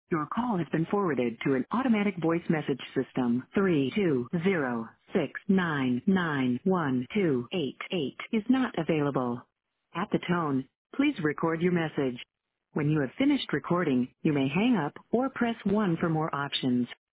Your call has been forwarded to an automatic voice message system. 32069912888 is not available. At the tone, please record your message. When you have finished recording, you may hang up or press 1 for more options.